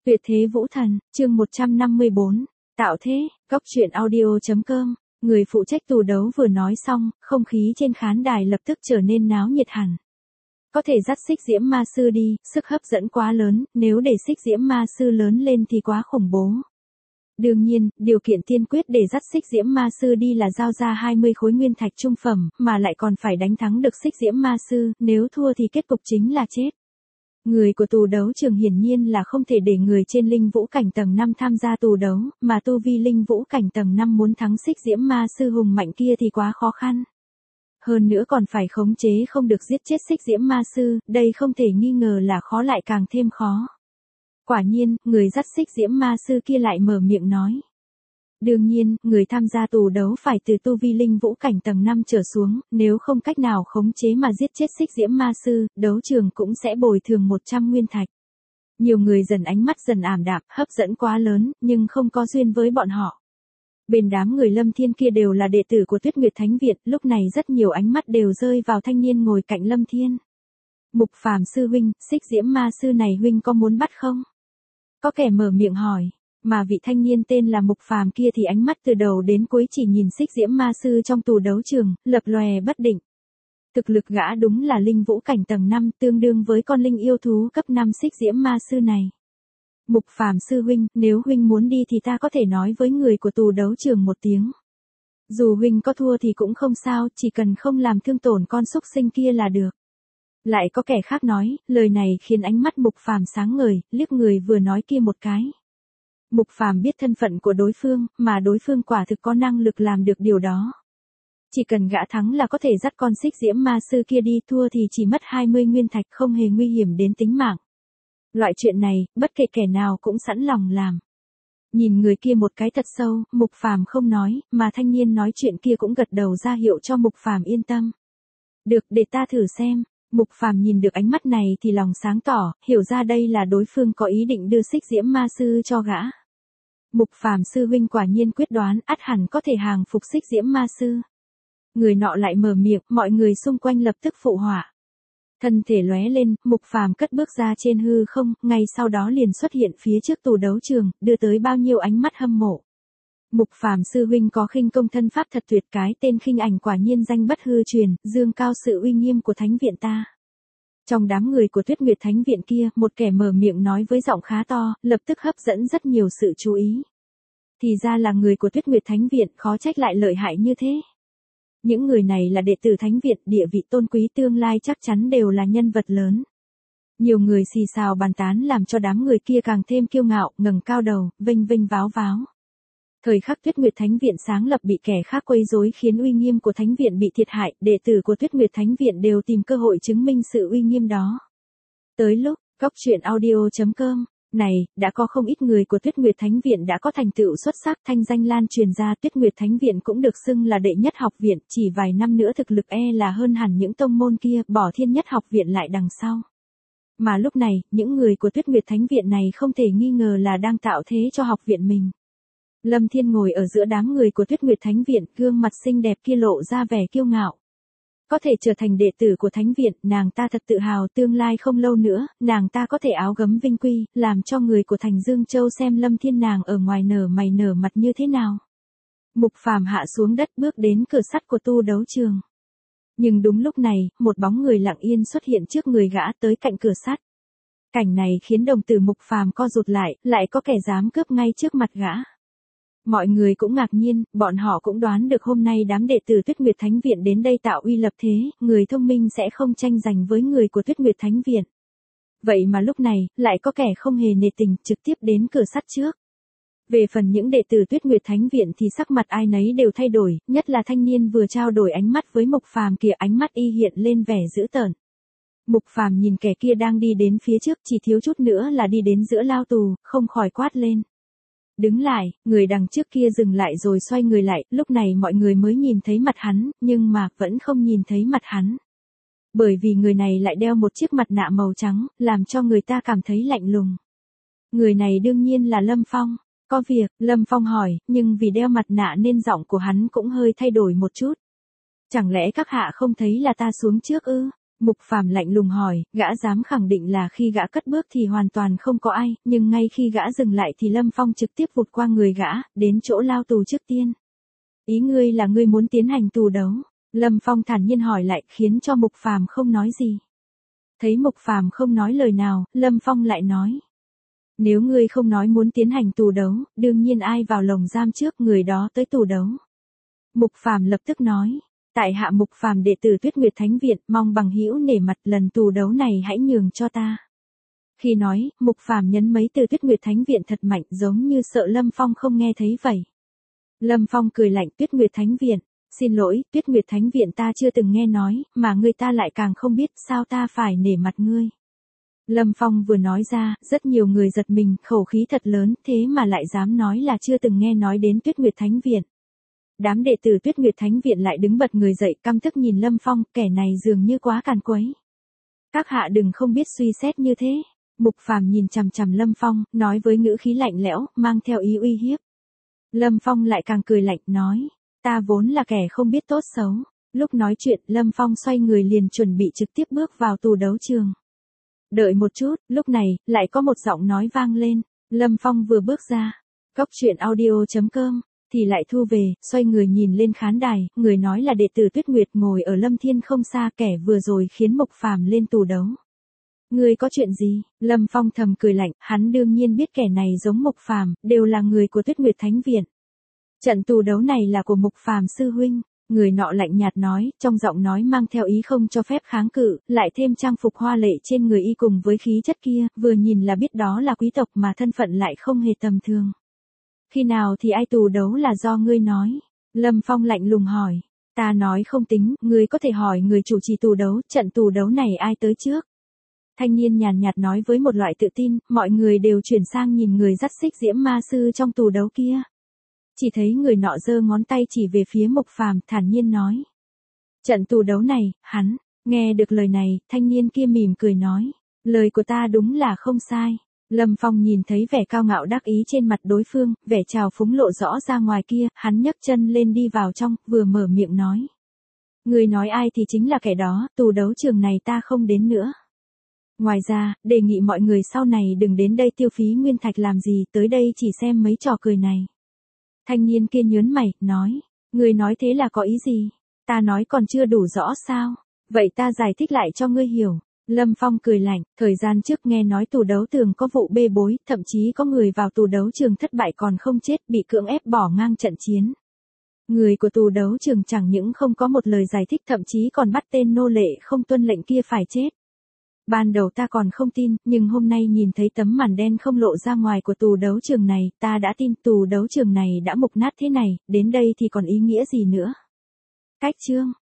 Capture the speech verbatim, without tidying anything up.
Tuyệt thế vũ thần, chương một trăm năm mươi bốn, tạo thế, góc truyện audio.com, người phụ trách tù đấu vừa nói xong, không khí trên khán đài lập tức trở nên náo nhiệt hẳn. Có thể dắt xích diễm ma sư đi, sức hấp dẫn quá lớn, nếu để xích diễm ma sư lớn lên thì quá khủng bố. Đương nhiên, điều kiện tiên quyết để dắt xích diễm ma sư đi là giao ra hai mươi khối nguyên thạch trung phẩm, mà lại còn phải đánh thắng được xích diễm ma sư, nếu thua thì kết cục chính là chết. Người của tù đấu trường hiển nhiên là không thể để người trên linh vũ cảnh tầng năm tham gia tù đấu, mà tu vi linh vũ cảnh tầng năm muốn thắng xích diễm ma sư hùng mạnh kia thì quá khó khăn. Hơn nữa còn phải khống chế không được giết chết xích diễm ma sư, đây không thể nghi ngờ là khó lại càng thêm khó. Quả nhiên, người dắt xích diễm ma sư kia lại mở miệng nói. Đương nhiên, người tham gia tù đấu phải từ tu vi linh vũ cảnh tầng năm trở xuống, nếu không cách nào khống chế mà giết chết xích diễm ma sư, đấu trường cũng sẽ bồi thường một trăm nguyên thạch. Nhiều người dần ánh mắt dần ảm đạm, hấp dẫn quá lớn, nhưng không có duyên với bọn họ. Bên đám người Lâm Thiên kia đều là đệ tử của Tuyết Nguyệt Thánh Viện, lúc này rất nhiều ánh mắt đều rơi vào thanh niên ngồi cạnh Lâm Thiên. Mục Phàm sư huynh, xích diễm ma sư này huynh có muốn bắt không? Có kẻ mở miệng hỏi. Mà vị thanh niên tên là Mục Phàm kia thì ánh mắt từ đầu đến cuối chỉ nhìn xích diễm ma sư trong tù đấu trường, lập lòe bất định. Thực lực gã đúng là linh vũ cảnh tầng năm, tương đương với con linh yêu thú cấp năm xích diễm ma sư này. Mục Phàm sư huynh, nếu huynh muốn đi thì ta có thể nói với người của tù đấu trường một tiếng. Dù huynh có thua thì cũng không sao, chỉ cần không làm thương tổn con súc sinh kia là được. Lại có kẻ khác nói, lời này khiến ánh mắt Mục Phàm sáng ngời, liếc người vừa nói kia một cái. Mục Phàm biết thân phận của đối phương, mà đối phương quả thực có năng lực làm được điều đó. Chỉ cần gã thắng là có thể dắt con xích diễm ma sư kia đi, thua thì chỉ mất hai mươi nguyên thạch, không hề nguy hiểm đến tính mạng. Loại chuyện này, bất kể kẻ nào cũng sẵn lòng làm. Nhìn người kia một cái thật sâu, Mục Phàm không nói, mà thanh niên nói chuyện kia cũng gật đầu ra hiệu cho Mục Phàm yên tâm. Được, để ta thử xem. Mục Phàm nhìn được ánh mắt này thì lòng sáng tỏ, hiểu ra đây là đối phương có ý định đưa xích diễm ma sư cho gã. Mục Phàm sư huynh quả nhiên quyết đoán, ắt hẳn có thể hàng phục xích diễm ma sư. Người nọ lại mở miệng, mọi người xung quanh lập tức phụ họa. Thân thể lóe lên, Mục Phàm cất bước ra trên hư không, ngay sau đó liền xuất hiện phía trước tù đấu trường, đưa tới bao nhiêu ánh mắt hâm mộ. Mục Phàm sư huynh có khinh công thân pháp thật tuyệt, cái tên khinh ảnh quả nhiên danh bất hư truyền, dương cao sự uy nghiêm của thánh viện ta. Trong đám người của Tuyết Nguyệt Thánh Viện kia, một kẻ mở miệng nói với giọng khá to, lập tức hấp dẫn rất nhiều sự chú ý. Thì ra là người của Tuyết Nguyệt Thánh Viện, khó trách lại lợi hại như thế. Những người này là đệ tử Thánh Viện, địa vị tôn quý tương lai chắc chắn đều là nhân vật lớn. Nhiều người xì xào bàn tán làm cho đám người kia càng thêm kiêu ngạo, ngẩng cao đầu, vênh vênh váo váo. Thời khắc Tuyết Nguyệt Thánh Viện sáng lập bị kẻ khác quấy rối khiến uy nghiêm của Thánh Viện bị thiệt hại, đệ tử của Tuyết Nguyệt Thánh Viện đều tìm cơ hội chứng minh sự uy nghiêm đó. Tới lúc, góc truyện audio.com, này, đã có không ít người của Tuyết Nguyệt Thánh Viện đã có thành tựu xuất sắc, thanh danh lan truyền ra, Tuyết Nguyệt Thánh Viện cũng được xưng là đệ nhất học viện, chỉ vài năm nữa thực lực e là hơn hẳn những tông môn kia, bỏ Thiên Nhất học viện lại đằng sau. Mà lúc này, những người của Tuyết Nguyệt Thánh Viện này không thể nghi ngờ là đang tạo thế cho học viện mình. Lâm Thiên ngồi ở giữa đám người của Tuyết Nguyệt Thánh Viện, gương mặt xinh đẹp kia lộ ra vẻ kiêu ngạo. Có thể trở thành đệ tử của Thánh Viện, nàng ta thật tự hào, tương lai không lâu nữa, nàng ta có thể áo gấm vinh quy, làm cho người của thành Dương Châu xem Lâm Thiên nàng ở ngoài nở mày nở mặt như thế nào. Mục Phàm hạ xuống đất bước đến cửa sắt của tu đấu trường. Nhưng đúng lúc này, một bóng người lặng yên xuất hiện trước người gã tới cạnh cửa sắt. Cảnh này khiến đồng tử Mục Phàm co rụt lại, lại có kẻ dám cướp ngay trước mặt gã. Mọi người cũng ngạc nhiên, bọn họ cũng đoán được hôm nay đám đệ tử Tuyết Nguyệt Thánh Viện đến đây tạo uy lập thế, người thông minh sẽ không tranh giành với người của Tuyết Nguyệt Thánh Viện. Vậy mà lúc này, lại có kẻ không hề nể tình, trực tiếp đến cửa sắt trước. Về phần những đệ tử Tuyết Nguyệt Thánh Viện thì sắc mặt ai nấy đều thay đổi, nhất là thanh niên vừa trao đổi ánh mắt với Mục Phàm kia, ánh mắt y hiện lên vẻ dữ tợn. Mục Phàm nhìn kẻ kia đang đi đến phía trước, chỉ thiếu chút nữa là đi đến giữa lao tù, không khỏi quát lên. Đứng lại, người đằng trước kia dừng lại rồi xoay người lại, lúc này mọi người mới nhìn thấy mặt hắn, nhưng mà vẫn không nhìn thấy mặt hắn. Bởi vì người này lại đeo một chiếc mặt nạ màu trắng, làm cho người ta cảm thấy lạnh lùng. Người này đương nhiên là Lâm Phong. Có việc, Lâm Phong hỏi, nhưng vì đeo mặt nạ nên giọng của hắn cũng hơi thay đổi một chút. Chẳng lẽ các hạ không thấy là ta xuống trước ư? Mục Phàm lạnh lùng hỏi, gã dám khẳng định là khi gã cất bước thì hoàn toàn không có ai, nhưng ngay khi gã dừng lại thì Lâm Phong trực tiếp vụt qua người gã, đến chỗ lao tù trước tiên. Ý ngươi là ngươi muốn tiến hành tù đấu? Lâm Phong thản nhiên hỏi lại, khiến cho Mục Phàm không nói gì. Thấy Mục Phàm không nói lời nào, Lâm Phong lại nói. Nếu ngươi không nói muốn tiến hành tù đấu, đương nhiên ai vào lồng giam trước người đó tới tù đấu. Mục Phàm lập tức nói. Tại hạ Mục Phàm đệ tử Tuyết Nguyệt Thánh Viện, mong bằng hữu nể mặt lần tù đấu này hãy nhường cho ta. Khi nói, Mục Phàm nhấn mấy từ Tuyết Nguyệt Thánh Viện thật mạnh, giống như sợ Lâm Phong không nghe thấy vậy. Lâm Phong cười lạnh, Tuyết Nguyệt Thánh Viện, xin lỗi, Tuyết Nguyệt Thánh Viện ta chưa từng nghe nói, mà ngươi ta lại càng không biết, sao ta phải nể mặt ngươi. Lâm Phong vừa nói ra, rất nhiều người giật mình, khẩu khí thật lớn, thế mà lại dám nói là chưa từng nghe nói đến Tuyết Nguyệt Thánh Viện. Đám đệ tử Tuyết Nguyệt Thánh Viện lại đứng bật người dậy, căm tức nhìn Lâm Phong, kẻ này dường như quá càn quấy. Các hạ đừng không biết suy xét như thế. Mục Phàm nhìn chằm chằm Lâm Phong, nói với ngữ khí lạnh lẽo, mang theo ý uy hiếp. Lâm Phong lại càng cười lạnh, nói, ta vốn là kẻ không biết tốt xấu. Lúc nói chuyện, Lâm Phong xoay người liền chuẩn bị trực tiếp bước vào tù đấu trường. Đợi một chút, lúc này, lại có một giọng nói vang lên. Lâm Phong vừa bước ra, cốc truyện audio chấm com, thì lại thu về, xoay người nhìn lên khán đài, người nói là đệ tử Tuyết Nguyệt ngồi ở Lâm Thiên không xa, kẻ vừa rồi khiến Mục Phàm lên tù đấu. Người có chuyện gì? Lâm Phong thầm cười lạnh, hắn đương nhiên biết kẻ này giống Mục Phàm, đều là người của Tuyết Nguyệt Thánh Viện. Trận tù đấu này là của Mục Phàm sư huynh. Người nọ lạnh nhạt nói, trong giọng nói mang theo ý không cho phép kháng cự, lại thêm trang phục hoa lệ trên người y cùng với khí chất kia, vừa nhìn là biết đó là quý tộc mà thân phận lại không hề tầm thường. Khi nào thì ai tù đấu là do ngươi nói? Lâm Phong lạnh lùng hỏi. Ta nói không tính, ngươi có thể hỏi người chủ trì tù đấu, trận tù đấu này ai tới trước? Thanh niên nhàn nhạt nói với một loại tự tin, mọi người đều chuyển sang nhìn người dắt xích diễm ma sư trong tù đấu kia. Chỉ thấy người nọ giơ ngón tay chỉ về phía Mục Phàm, thản nhiên nói. Trận tù đấu này, hắn, nghe được lời này, thanh niên kia mỉm cười nói. Lời của ta đúng là không sai. Lâm Phong nhìn thấy vẻ cao ngạo đắc ý trên mặt đối phương, vẻ trào phúng lộ rõ ra ngoài kia, hắn nhấc chân lên đi vào trong, vừa mở miệng nói. Người nói ai thì chính là kẻ đó, tù đấu trường này ta không đến nữa. Ngoài ra, đề nghị mọi người sau này đừng đến đây tiêu phí nguyên thạch làm gì, tới đây chỉ xem mấy trò cười này. Thanh niên kia nhớn mày, nói, người nói thế là có ý gì? Ta nói còn chưa đủ rõ sao? Vậy ta giải thích lại cho ngươi hiểu. Lâm Phong cười lạnh, thời gian trước nghe nói tù đấu trường có vụ bê bối, thậm chí có người vào tù đấu trường thất bại còn không chết, bị cưỡng ép bỏ ngang trận chiến. Người của tù đấu trường chẳng những không có một lời giải thích, thậm chí còn bắt tên nô lệ không tuân lệnh kia phải chết. Ban đầu ta còn không tin, nhưng hôm nay nhìn thấy tấm màn đen không lộ ra ngoài của tù đấu trường này, ta đã tin tù đấu trường này đã mục nát thế này, đến đây thì còn ý nghĩa gì nữa. Cách chương